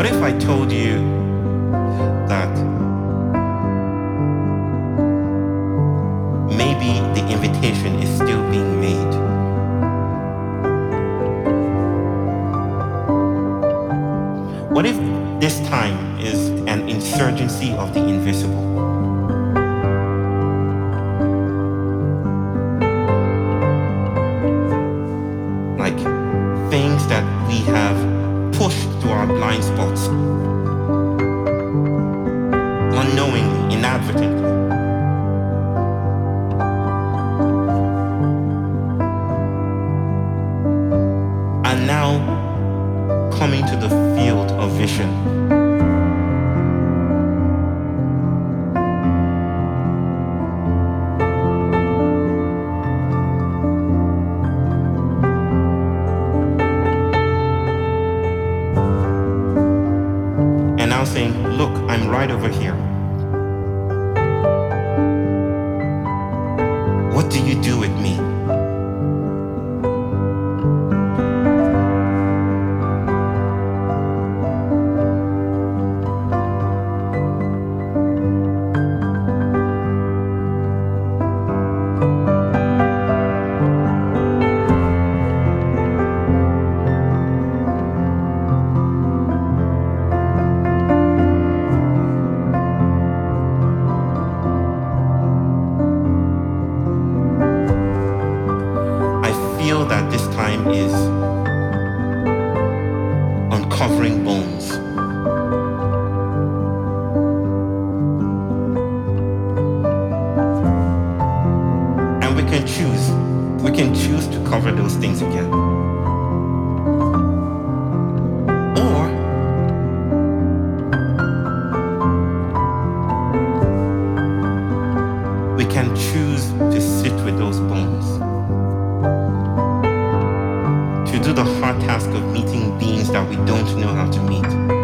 What if I told you that maybe the invitation is still being made? What if this time is an insurgency of the invisible? Like things that we have pushed to our blind spots, unknowingly, inadvertently. And now coming to the field of vision. And now saying, look, I'm right over here. What do you do with me? Feel that this time is uncovering bones. And we can choose. We can choose to cover those things again. Or we can choose to sit with those bones. To do the hard task of meeting beings that we don't know how to meet.